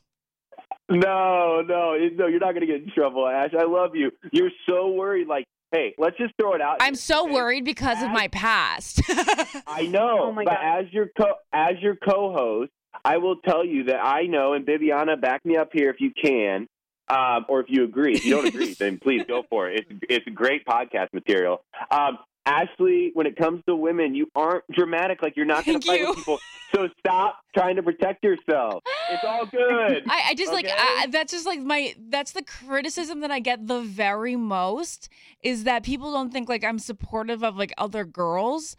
No, no, it- no, you're not going to get in trouble, Ash. I love you. You're so worried. Like, hey, let's just throw it out. I'm here, so okay? worried because of As- my past. I know, Oh, my but God. as your co- as your co-host, I will tell you that I know, and Bibiana, back me up here if you can, um, or if you agree. If you don't agree, then please go for it. It's it's great podcast material. Um, Ashley, when it comes to women, you aren't dramatic. Like, you're not going Thank to fight you. with people. So stop trying to protect yourself. It's all good. I, I just like Okay? I, that's just like my that's the criticism that I get the very most is that people don't think like I'm supportive of like other girls.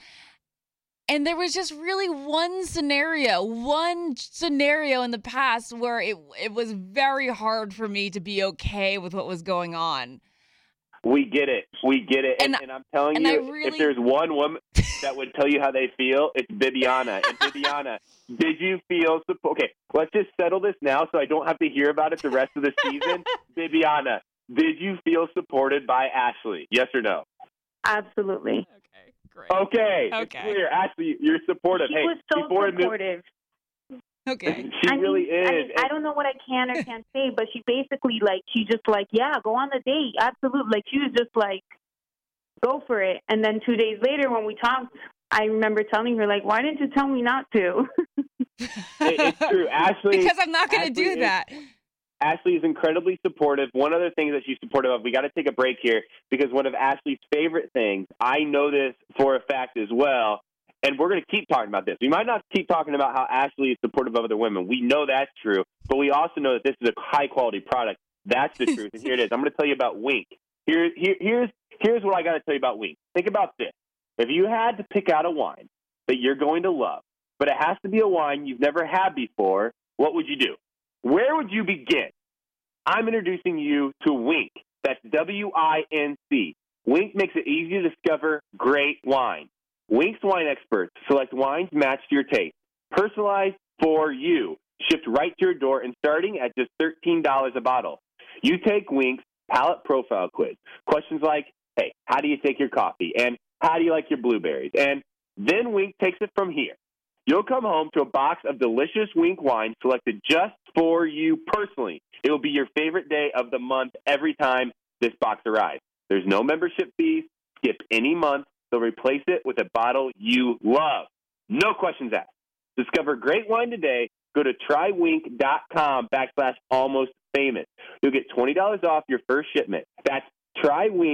And there was just really one scenario, one scenario in the past where it it was very hard for me to be okay with what was going on. We get it. We get it. And, And- and I'm telling and I you, really- if there's one woman that would tell you how they feel, it's Bibiana. And Bibiana, did you feel suppo- okay? Let's just settle this now, so I don't have to hear about it the rest of the season. Bibiana, did you feel supported by Ashley? Yes or no? Absolutely. Okay, great. Okay. It's Okay. clear. Ashley, you're supportive. She hey, was so before it- supportive. Okay. she I really mean, is. I, mean, I don't know what I can or can't say, but she basically, like, she just like, yeah, go on the date. Absolutely. Like, she was just like, go for it. And then two days later when we talked, I remember telling her, like, why didn't you tell me not to? It- it's true. Ashley. Because I'm not going to Ashley do is- that. Ashley is incredibly supportive. One other thing that she's supportive of, we got to take a break here because one of Ashley's favorite things, I know this for a fact as well, and we're going to keep talking about this. We might not keep talking about how Ashley is supportive of other women. We know that's true, but we also know that this is a high-quality product. That's the truth, and here it is. I'm going to tell you about Wink. Here, here, here's, here's what I got to tell you about Wink. Think about this. If you had to pick out a wine that you're going to love, but it has to be a wine you've never had before, what would you do? Where would you begin? I'm introducing you to Wink. That's W I N C. Wink makes it easy to discover great wine. Wink's wine experts select wines matched to your taste, personalized for you, shipped right to your door, and starting at just thirteen dollars a bottle. You take Wink's palate profile quiz. Questions like, hey, how do you take your coffee? And how do you like your blueberries? And then Wink takes it from here. You'll come home to a box of delicious Wink wine selected just for you personally. It will be your favorite day of the month every time this box arrives. There's no membership fees. Skip any month. They'll replace it with a bottle you love. No questions asked. Discover great wine today. Go to trywink.com backslash almost famous. You'll get twenty dollars off your first shipment. That's trywink,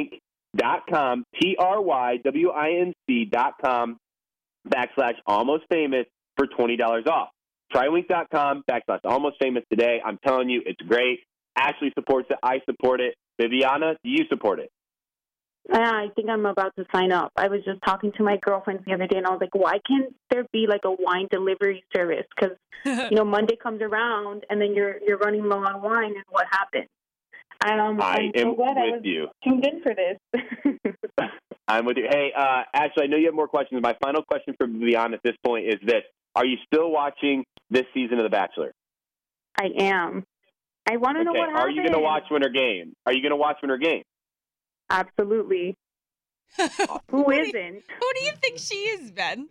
dot com, T R Y W I N C dot com backslash almost famous for twenty dollars off. TryWink.com backslash almost famous today. I'm telling you, it's great. Ashley supports it. I support it. Viviana, do you support it? I think I'm about to sign up. I was just talking to my girlfriends the other day, and I was like, why can't there be like a wine delivery service? Because, you know, Monday comes around, and then you're you're running low on wine, and what happens? Um, I I'm am so glad I with was you. tuned in for this. I'm with you. Hey, uh, Ashley, I know you have more questions. My final question for Viviana at this point is this. Are you still watching this season of The Bachelor? I am. I want to Okay. know what happened. Are you going to watch Winter Games? Are you going to watch Winter Games? Absolutely. Who Who do you- isn't? Who do you think she is, Ben?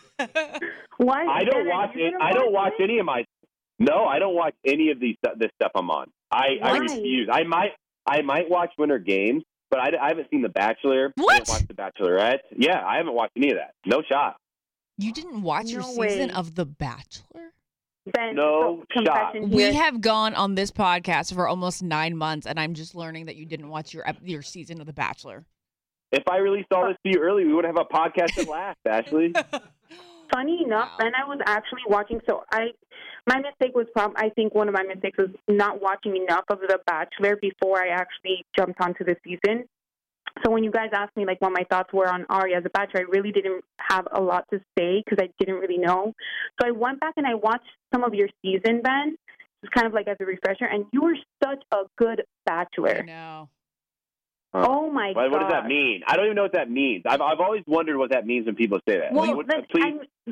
Why? I don't Ben, are watch you it. gonna I don't watch it? any of my. No, I don't watch any of these this stuff I'm on. I, I Why? refuse. I might I might watch Winter Games, but I, I haven't seen The Bachelor. I What? didn't watch The Bachelorette. Yeah, I haven't watched any of that. No shot. You didn't watch your No season way. of The Bachelor? Ben, No so confession We here. have gone on this podcast for almost nine months, and I'm just learning that you didn't watch your ep- your season of The Bachelor. If I released all this to you early, we would have a podcast that lasts, Ashley. Funny enough, Wow. Ben, I was actually watching. So I, my mistake was probably. I think one of my mistakes was not watching enough of The Bachelor before I actually jumped onto the season. So when you guys asked me like what my thoughts were on Aria as a Bachelor, I really didn't have a lot to say because I didn't really know. So I went back and I watched some of your season, Ben, just kind of like as a refresher. And you were such a good Bachelor. I know. Oh my What, god! what does that mean? I don't even know what that means. I've I've always wondered what that means when people say that. Well, Like, what- let's- please. I'm-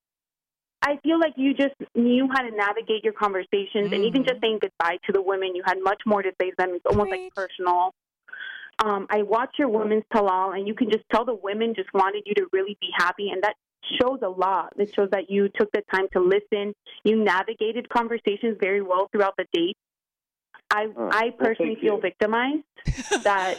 I feel like you just knew how to navigate your conversations, and even Mhm. just saying goodbye to the women, you had much more to say to them. It's almost Preach. like personal. Um, I watched your women's tell-all, and you can just tell the women just wanted you to really be happy, and that shows a lot. It shows that you took the time to listen. You navigated conversations very well throughout the date. I, Oh, I well, personally thank feel you. victimized that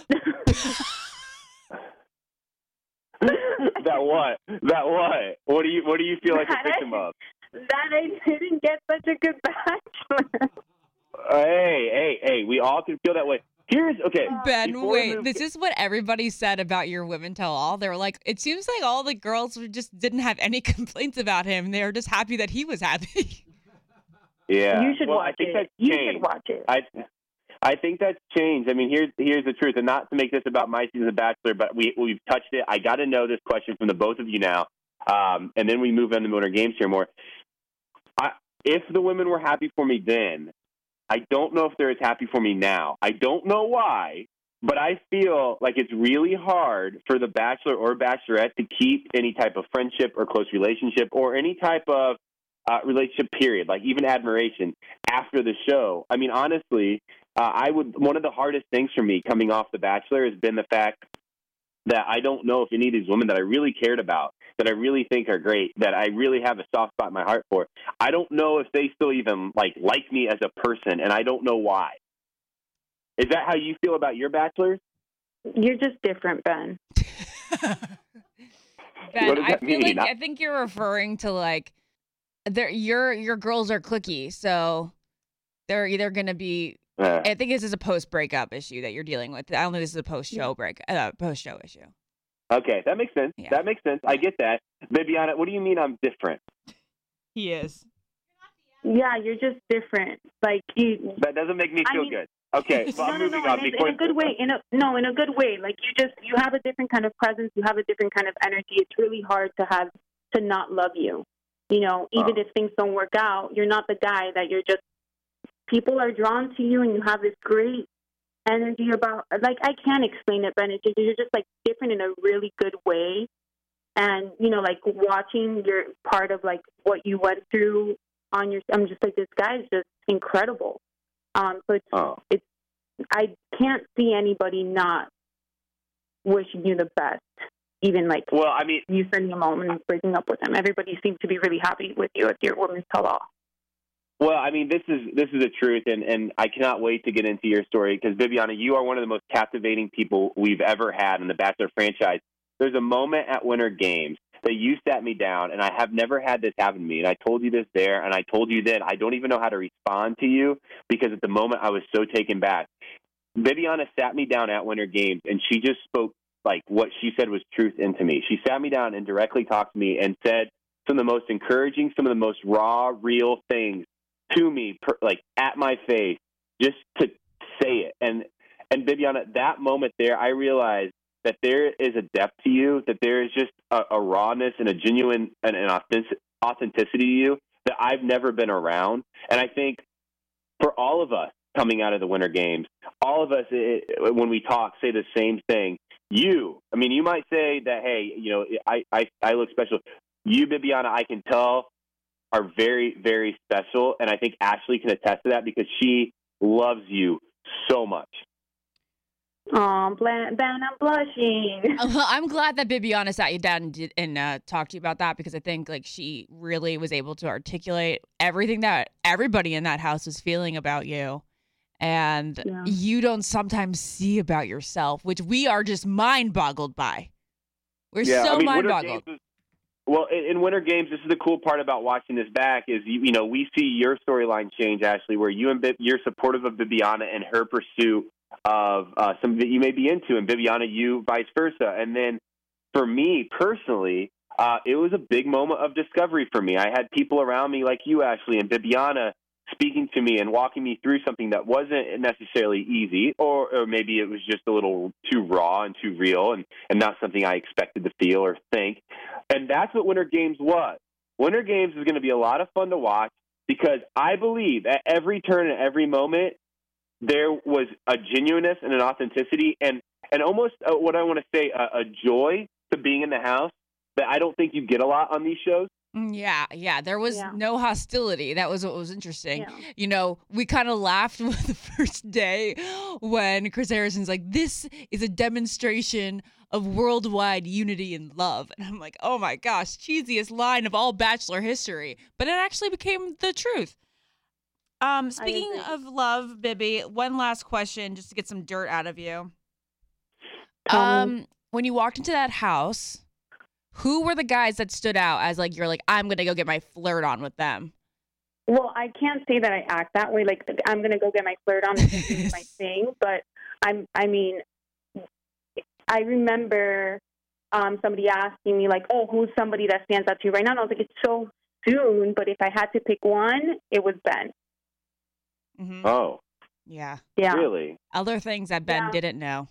That what? That what? What do you What do you feel like a victim of? that I didn't get such a good Bachelor. Hey, hey, hey! We all can feel that way. Here's okay. Ben, before we wait. move- This is what everybody said about your women tell all. They were like, it seems like all the girls were just didn't have any complaints about him. They were just happy that he was happy. Yeah. You should well, watch I think it. That's You changed. should watch it. I I think that's changed. I mean, here's here's the truth, and not to make this about my season of Bachelor, but we we've touched it. I got to know this question from the both of you now, um, and then we move on to Winter Games here more. I, if the women were happy for me then, I don't know if they're as happy for me now. I don't know why, but I feel like it's really hard for the Bachelor or Bachelorette to keep any type of friendship or close relationship or any type of uh, relationship, period, like even admiration after the show. I mean, honestly, uh, I would. One of the hardest things for me coming off The Bachelor has been the fact that I don't know if any of these women that I really cared about, that I really think are great, that I really have a soft spot in my heart for, I don't know if they still even like like me as a person, and I don't know why. Is that how you feel about your bachelors? You're just different, Ben. Ben, What does I that feel mean? like I think you're referring to like they're your your girls are cliquey, so they're either gonna be. Uh, I think this is a post breakup issue that you're dealing with. I don't think this is a post show break, uh, post show issue. okay, that makes sense. Yeah. That makes sense. I get that. Bibiana, what do you mean I'm different? He is. Yeah, you're just different. Like you. That doesn't make me I feel mean- good. Okay, well, No, I'm no, moving no. on. In a, Before- in a good way. In a no, in a good way. Like you just you have a different kind of presence. You have a different kind of energy. It's really hard to have to not love you. You know, even Oh. if things don't work out, you're not the guy that you're just. People are drawn to you, and you have this great energy about. Like I can't explain it, Ben. It's just, you're just like different in a really good way. And you know, like watching your part of like what you went through on your. I'm just like this guy is just incredible. Um, so it's Oh. it's I can't see anybody not wishing you the best. Even like Well, I mean, you spending a moment and breaking up with him. Everybody seems to be really happy with you at your women's tell-all. Well, I mean, this is this is the truth, and, and I cannot wait to get into your story because, Bibiana, you are one of the most captivating people we've ever had in the Bachelor franchise. There's a moment at Winter Games that you sat me down, and I have never had this happen to me, and I told you this there, and I told you then I don't even know how to respond to you because at the moment I was so taken back. Bibiana sat me down at Winter Games, and she just spoke like what she said was truth into me. She sat me down and directly talked to me and said some of the most encouraging, some of the most raw, real things to me, per, like at my face, just to say it. And and Bibiana, that moment there, I realized that there is a depth to you, that there is just a, a rawness and a genuine and an authentic, authenticity to you that I've never been around. And I think for all of us coming out of the Winter Games, all of us, it, when we talk, say the same thing. You, I mean, you might say that, hey, you know, I, I, I look special. You, Bibiana, I can tell are very, very special. And I think Ashley can attest to that because she loves you so much. Oh, Ben, I'm blushing. I'm glad that Bibiana sat you down and, did, and uh, talked to you about that because I think like she really was able to articulate everything that everybody in that house was feeling about you. And yeah. you don't sometimes see about yourself, which we are just mind-boggled by. We're yeah, so I mean, mind-boggled. Is, well, in, in Winter Games, this is the cool part about watching this back is, you, you know, we see your storyline change, Ashley, where you and Bib, you're supportive of Bibiana and her pursuit of uh, something that you may be into, and Bibiana, you vice versa. And then for me personally, uh, it was a big moment of discovery for me. I had people around me like you, Ashley, and Bibiana speaking to me and walking me through something that wasn't necessarily easy, or, or maybe it was just a little too raw and too real and, and not something I expected to feel or think. And that's what Winter Games was. Winter Games is going to be a lot of fun to watch because I believe at every turn and every moment, there was a genuineness and an authenticity and, and almost uh, what I want to say, a, a joy to being in the house that I don't think you get a lot on these shows. Yeah, yeah. There was yeah. no hostility. That was what was interesting. Yeah. You know, we kind of laughed with the first day when Chris Harrison's like, this is a demonstration of worldwide unity and love. And I'm like, oh my gosh, cheesiest line of all Bachelor history. But it actually became the truth. Um, speaking of love, Bibby, one last question just to get some dirt out of you. Um, when you walked into that house, who were the guys that stood out as like, you're like, I'm going to go get my flirt on with them? Well, I can't say that I act that way. Like, I'm going to go get my flirt on and do my thing. But I'm, I mean, I remember um, somebody asking me like, oh, who's somebody that stands out to you right now? And I was like, it's so soon. But if I had to pick one, it was Ben. Mm-hmm. Oh. Yeah. Yeah. Really? Other things that Ben yeah. didn't know.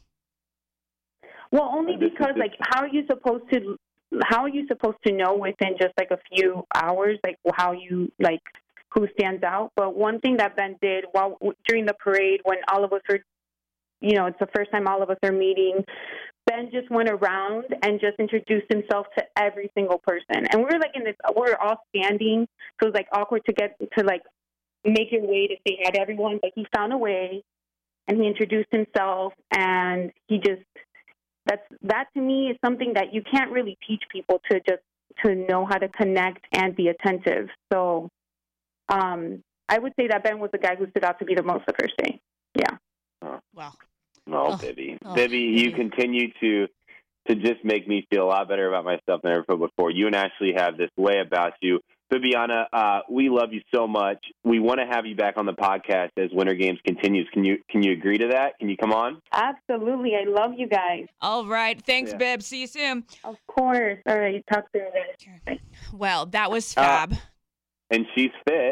Well, only because, like, how are you supposed to, how are you supposed to know within just, like, a few hours, like, how you, like, who stands out? But one thing that Ben did while during the parade when all of us were, you know, it's the first time all of us are meeting, Ben just went around and just introduced himself to every single person. And we were, like, in this, we were all standing, so it was, like, awkward to get to, like, make your way to say hi to everyone. But he found a way, and he introduced himself, and he just, that's, that to me is something that you can't really teach people to just, to know how to connect and be attentive. So um, I would say that Ben was the guy who stood out to be the most the first day. Yeah. Oh. Wow. Oh, Oh. Bibby. Oh, Bibby, you Bibby. continue to to just make me feel a lot better about myself than I ever felt before. You and Ashley have this way about you. Bibiana, uh, we love you so much. We want to have you back on the podcast as Winter Games continues. Can you can you agree to that? Can you come on? Absolutely. I love you guys. All right. Thanks, Yeah. Bib. See you soon. Of course. All right. Talk to you later. Well, that was Uh, fab. And she's fit.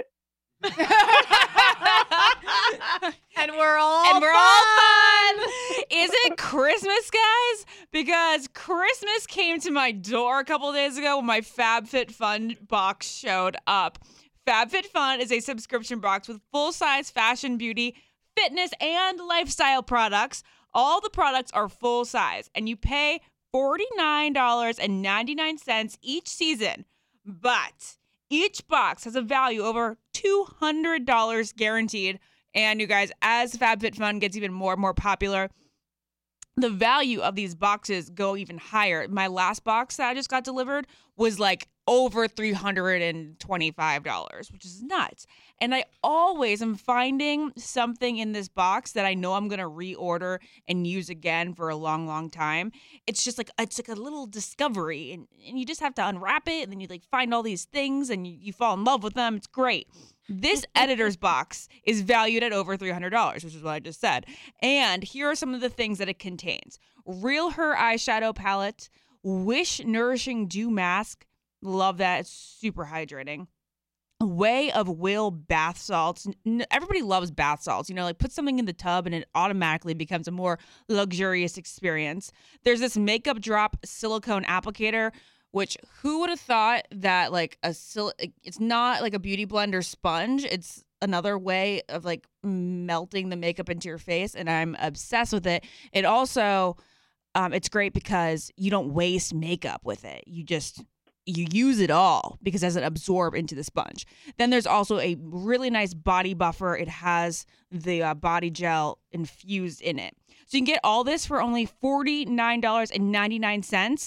And we're all and we're fun. all fun. Is it Christmas, guys? Because Christmas came to my door a couple days ago when my FabFitFun box showed up. FabFitFun is a subscription box with full-size fashion, beauty, fitness, and lifestyle products. All the products are full-size, and you pay forty-nine ninety-nine each season. But each box has a value over two hundred dollars guaranteed. And you guys, as FabFitFun gets even more and more popular, the value of these boxes go even higher. My last box that I just got delivered was like over three hundred twenty-five dollars, which is nuts. And I always am finding something in this box that I know I'm going to reorder and use again for a long, long time. It's just like, it's like a little discovery, and, and you just have to unwrap it, and then you like find all these things and you, you fall in love with them. It's great. This editor's box is valued at over three hundred dollars, which is what I just said. And here are some of the things that it contains. Real Her eyeshadow palette, Wish Nourishing Dew Mask. Love that. It's super hydrating. Way of Will bath salts. Everybody loves bath salts. You know, like put something in the tub and it automatically becomes a more luxurious experience. There's this Makeup Drop silicone applicator, which who would have thought that like a sil- it's not like a beauty blender sponge. It's another way of like melting the makeup into your face, and I'm obsessed with it. It also, um, it's great because you don't waste makeup with it. You just you use it all because it doesn't absorb into the sponge. Then there's also a really nice body buffer. It has the uh, body gel infused in it. So you can get all this for only forty-nine ninety-nine.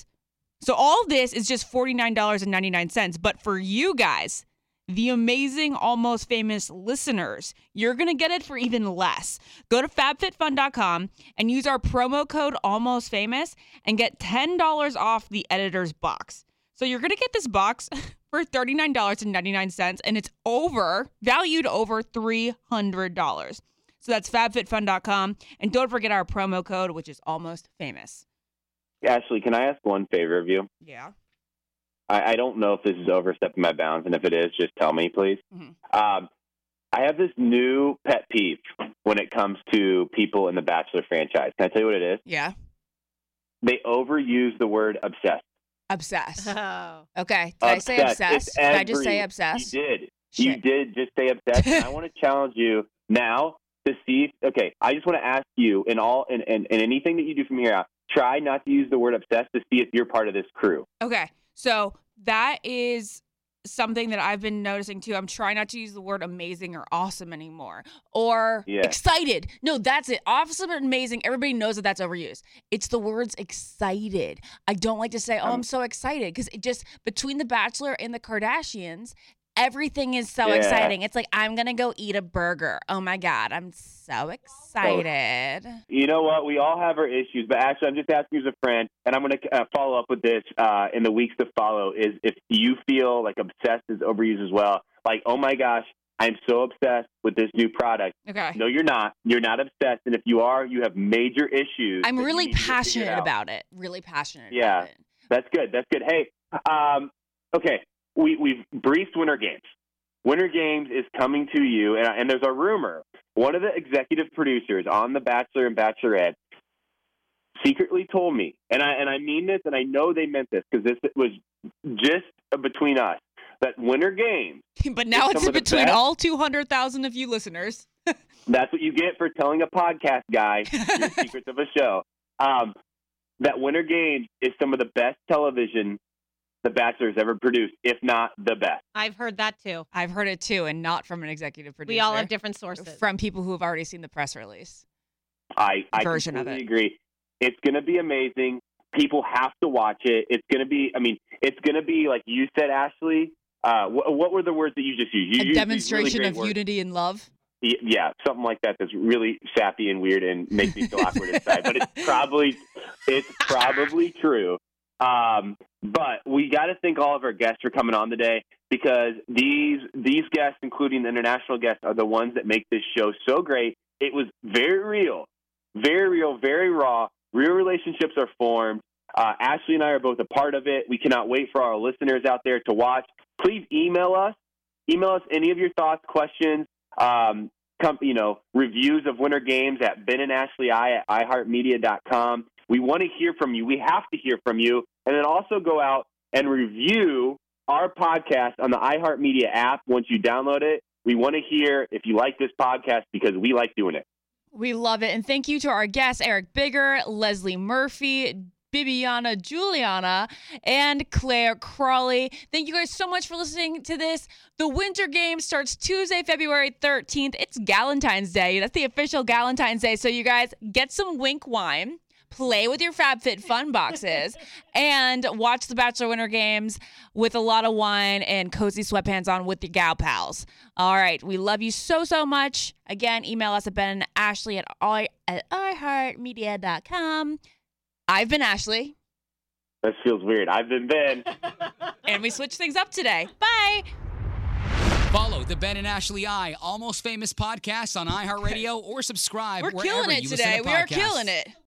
So all this is just forty-nine ninety-nine. But for you guys, the amazing Almost Famous listeners, you're going to get it for even less. Go to fab fit fun dot com and use our promo code Almost Famous and get ten dollars off the editor's box. So you're going to get this box for thirty-nine ninety-nine, and it's over, valued over three hundred dollars. So that's fab fit fun dot com. And don't forget our promo code, which is Almost Famous. Ashley, can I ask one favor of you? Yeah. I, I don't know if this is overstepping my bounds, and if it is, just tell me, please. Mm-hmm. Um, I have this new pet peeve when it comes to people in the Bachelor franchise. Can I tell you what it is? Yeah. They overuse the word obsessed. Obsessed. Oh. Okay. Did I say Obsessed. obsessed? It's Did I just say every- obsessed? You did. Shit. You did just say obsessed. And I want to challenge you now to see if, okay, I just want to ask you in all in, in, in anything that you do from here out, try not to use the word obsessed to see if you're part of this crew. Okay. So that is something that I've been noticing too. I'm trying not to use the word amazing or awesome anymore, or Yeah. excited. No, that's it. Awesome and amazing. Everybody knows that that's overused. It's the words excited. I don't like to say, oh, Um, I'm so excited, because it just, between The Bachelor and the Kardashians, everything is so Yeah. exciting. It's like, I'm going to go eat a burger. Oh my God. I'm so excited. You know what? We all have our issues, but actually, I'm just asking you as a friend, and I'm going to uh, follow up with this uh, in the weeks to follow, is if you feel like obsessed is overused as well. Like, oh my gosh, I'm so obsessed with this new product. Okay. No, you're not. You're not obsessed. And if you are, you have major issues. I'm that you really need to figure passionate out. about it. Really passionate Yeah. about it. That's good. That's good. Hey, um, okay, we, we've briefed Winter Games. Winter Games is coming to you, and, and there's a rumor. One of the executive producers on The Bachelor and Bachelorette secretly told me, and I and I mean this, and I know they meant this because this was just between us, that Winter Games. But now It's it's some of the between best- all two hundred thousand of you listeners. That's what you get for telling a podcast guy your secrets of a show. Um, that Winter Games is some of the best television The Bachelor's ever produced, if not the best. I've heard that too. I've heard it too, and not from an executive producer. We all have different sources. From people who have already seen the press release. I, I Version of completely it. agree. It's going to be amazing. People have to watch it. It's going to be, I mean, it's going to be, like you said, Ashley, uh, wh- what were the words that you just used? You A used these demonstration really great of words. unity and love. Y- Yeah, something like that that's really sappy and weird and makes me feel awkward inside. But it's probably, it's probably true. Um, but we got to thank all of our guests for coming on today, because these these guests, including the international guests, are the ones that make this show so great. It was very real, very real, very raw. Real relationships are formed. Uh, Ashley and I are both a part of it. We cannot wait for our listeners out there to watch. Please email us. Email us any of your thoughts, questions, um, com- you know, reviews of Winter Games at Ben and Ashley I at i heart media dot com. We want to hear from you. We have to hear from you. And then also go out and review our podcast on the iHeartMedia app once you download it. We want to hear if you like this podcast, because we like doing it. We love it. And thank you to our guests, Eric Bigger, Leslie Murphy, Bibiana Juliana, and Claire Crawley. Thank you guys so much for listening to this. The Winter Games starts Tuesday, February thirteenth. It's Galentine's Day. That's the official Galentine's Day. So you guys get some Wink wine. play with your FabFitFun boxes, and watch the Bachelor Winter Games with a lot of wine and cozy sweatpants on with your gal pals. All right. We love you so, so much. Again, email us at Ben and Ashley at, I, at i heart media dot com. I've been Ashley. That feels weird. I've been Ben. And we switched things up today. Bye. Follow the Ben and Ashley I Almost Famous podcast on iHeartRadio or subscribe We're wherever killing it you today. listen to We are podcasts. killing it.